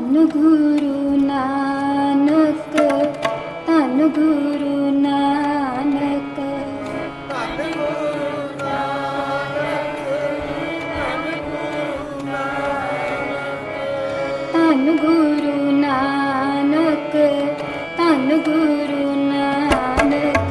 ਧੰਨ ਗੁਰੂ ਨਾਨਕ, ਧੰਨ ਗੁਰੂ ਨਾਨਕ। ਧੰਨ ਗੁਰੂ ਨਾਨਕ, ਧੰਨ ਗੁਰੂ ਨਾਨਕ। ਧੰਨ ਗੁਰੂ ਨਾਨਕ, ਧੰਨ ਗੁਰੂ ਨਾਨਕ।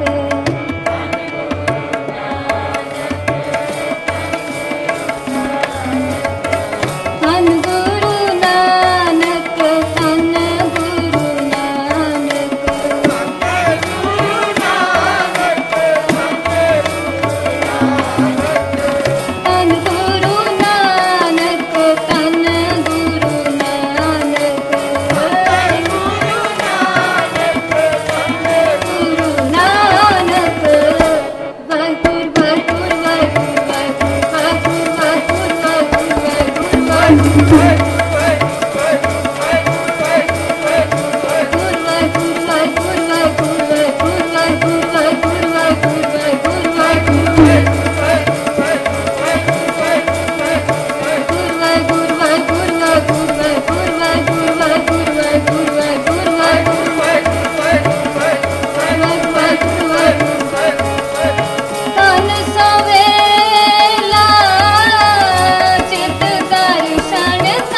ਧੰਨ ਗੁਰੂ ਨਾਨਕ, ਧੰਨ ਗੁਰੂ ਨਾਨਕ। ਧੰਨ ਗੁਰੂ ਨਾਨਕ, ਧੰਨ ਗੁਰੂ ਨਾਨਕ। ਗੁਰੂ ਨਾਨਕ। ਵਾਹਿਗੁਰੂ ਵਾਹਿਗੁਰੂ ਵਾਹਿਗੁਰੂ ਵਾਹਿਗੁਰੂ ਵਾਹਿਗੁਰੂ ਵਾਹਿਗੁਰੂ ਵਾਹਿਗੁਰੂ ਧੰਨ ਸਵੇਲਾ ਚਿਤ ਦਰਸ਼ਨ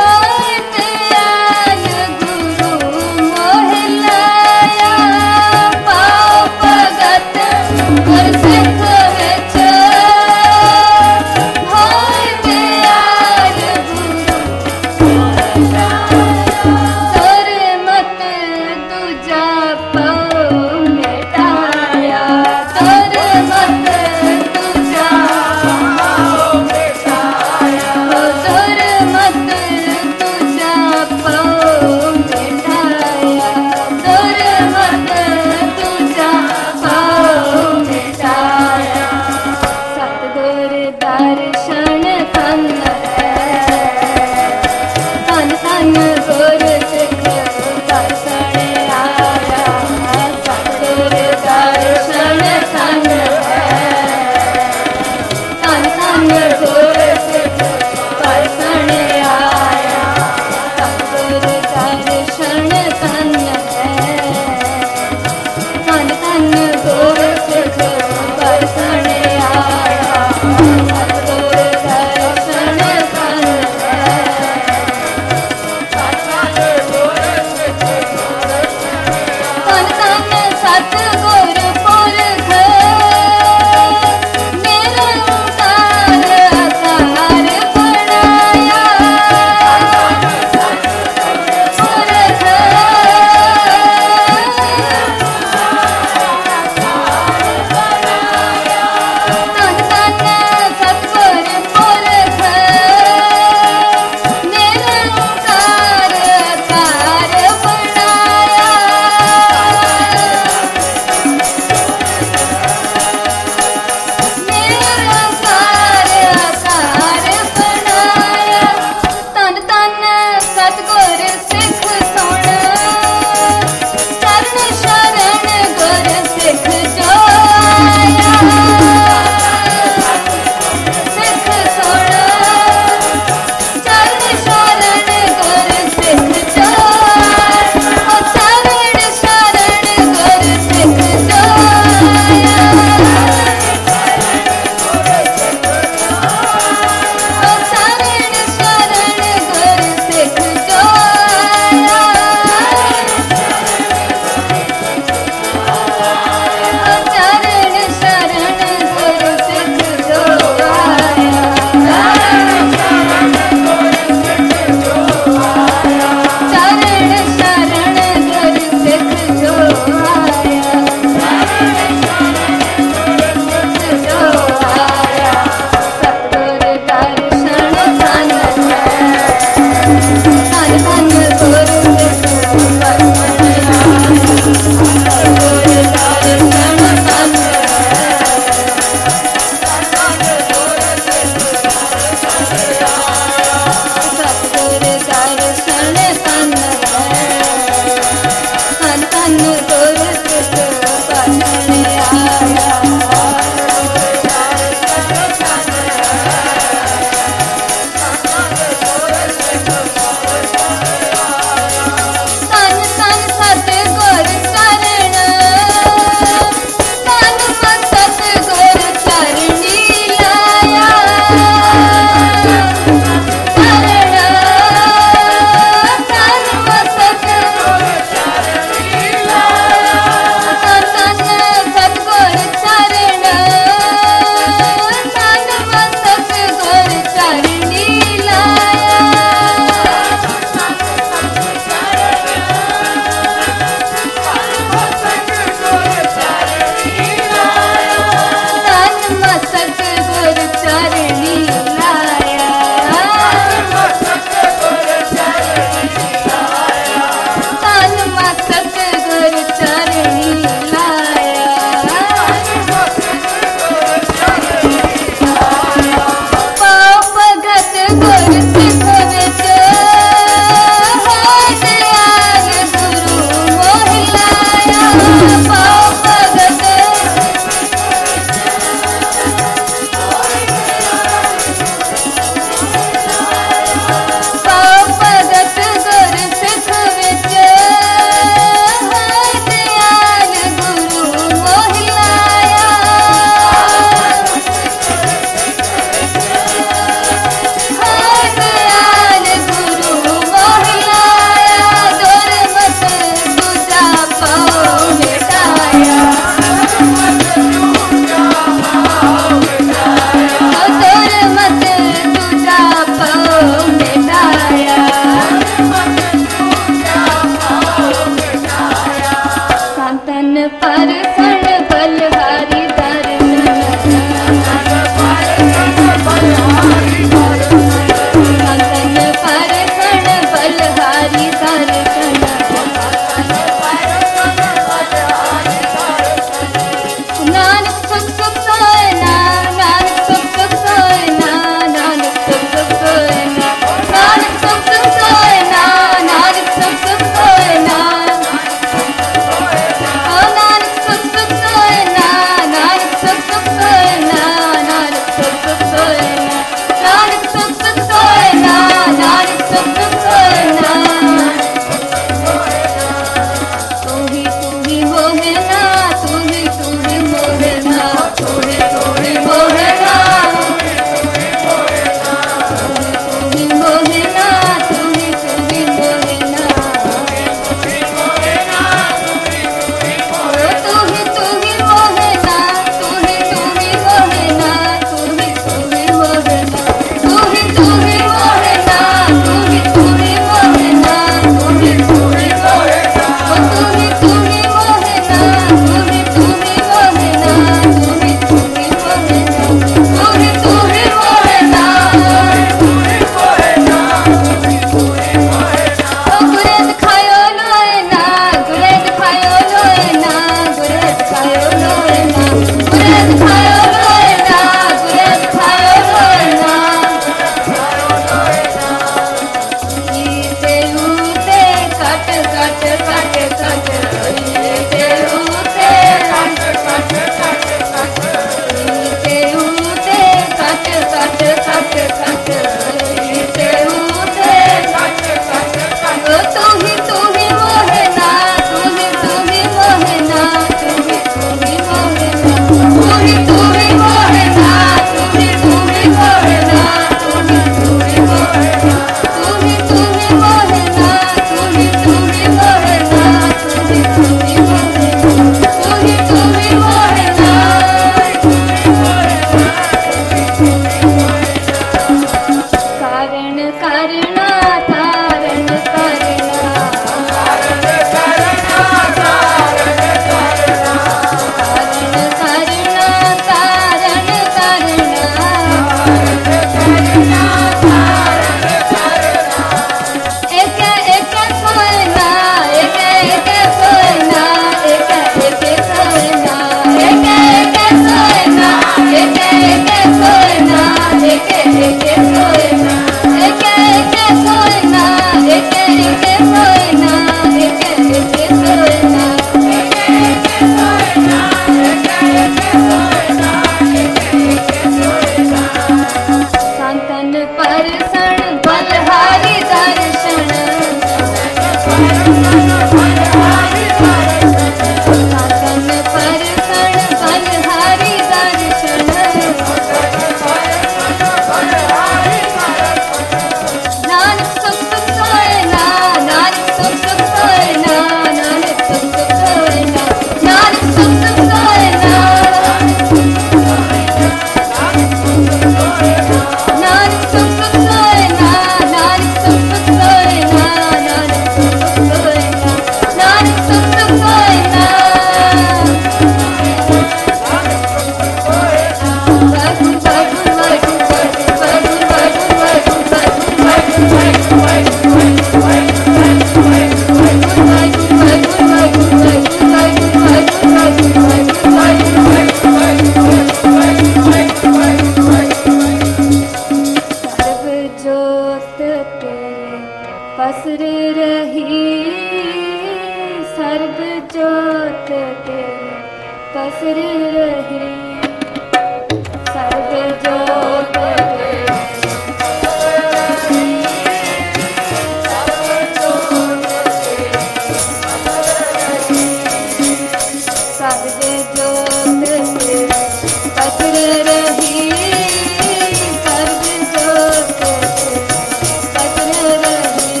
रही सर्व जोत बचन रही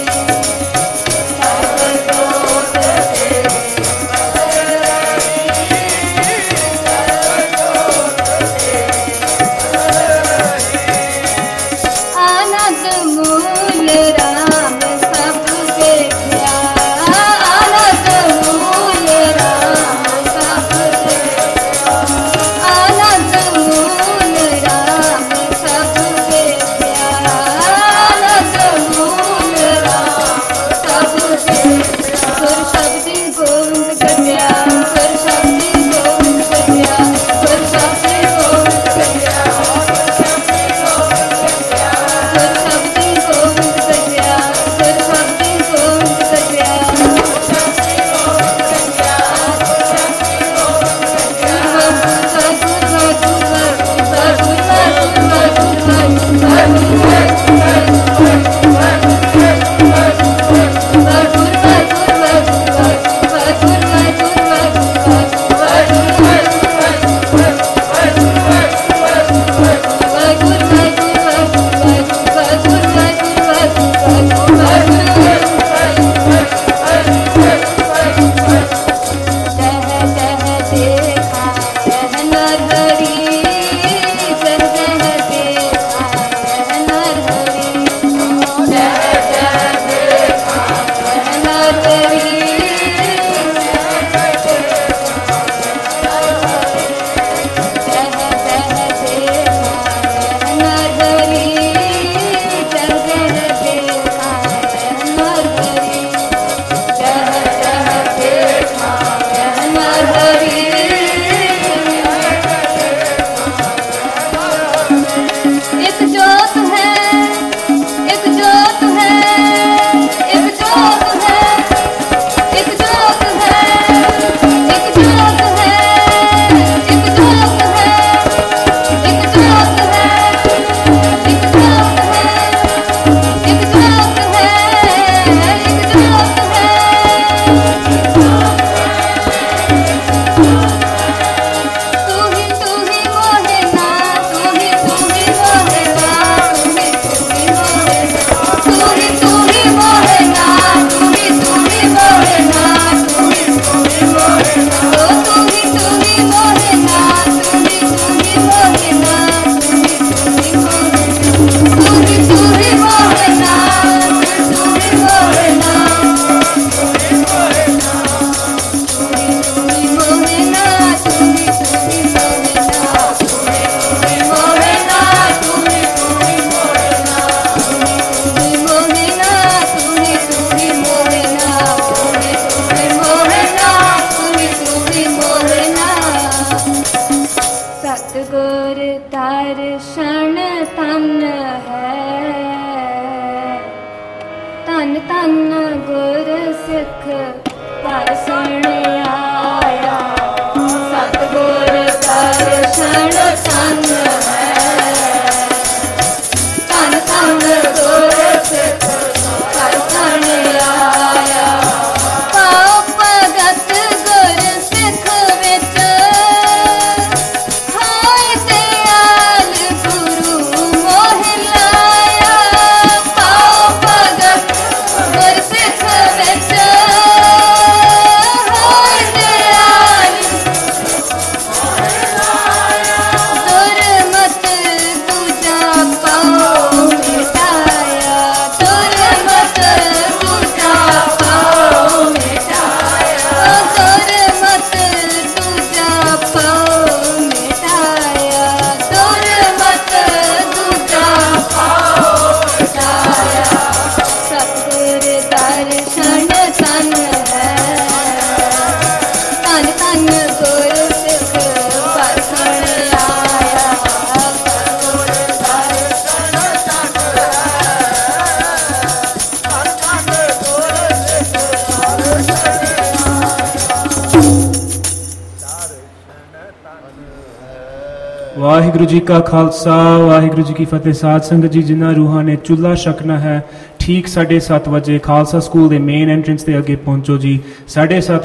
सर्व जोत आनंद मूल राम सब देखा आनंद मूल राम सब देखा आनंद मूल राम सब देखा आनंद मूल राम सब देखा सुर शब्दी गोविंद कन्या सुर शब्दी गोविंद कन्या सुर शब्दी गोविंद कन्या सुर शब्दी गोविंद कन्या सुर शब्दी गोविंद कन्या एक जोत है एक जोत है एक जोत है एक जोत है एक जोत है एक जोत है एक जोत है एक जोत है एक जोत है एक जोत है तू ही मोहे ना तू ही मोहे ना तू ही मोहे ना तू ही मोहे ना तू ही मोहे ना तू ही मोहे ना ओ तू ही मोहे ना तू ही मोहे ना तू ही मोहे ना तू ही मोहे ना तू ही मोहे ना सतगुर दर्शन तन है तन तन गुर सिख दर्शन आया सतगुर दर्शन तन है तन तन गुर सिख दर्शन आया पाओ भगत गुर सिख विच हाय दयाल गुरु मोह लाया पाओ भगत गुर सिख विच हाय दयाल दुर्मत तुझा पाओ मिटाया दुर्मत तुझा पाओ मिटाया दुर्मत तुझा पाओ मिटाया दुर्मत तुझा पाओ मिटाया सतगुर दर्शन तन है तन तन गुर सिख दर्शन आया सतगुर दर्शन वाहिगुरु जी का खालसा वाहिगुरु जी की फतेह। साध संगत जी जिन्ना रूहां ने चुल्ला छकना है ठीक 7:30 बजे खालसा स्कूल के मेन एंट्रेंस के अगे पहुंचो जी। 7:30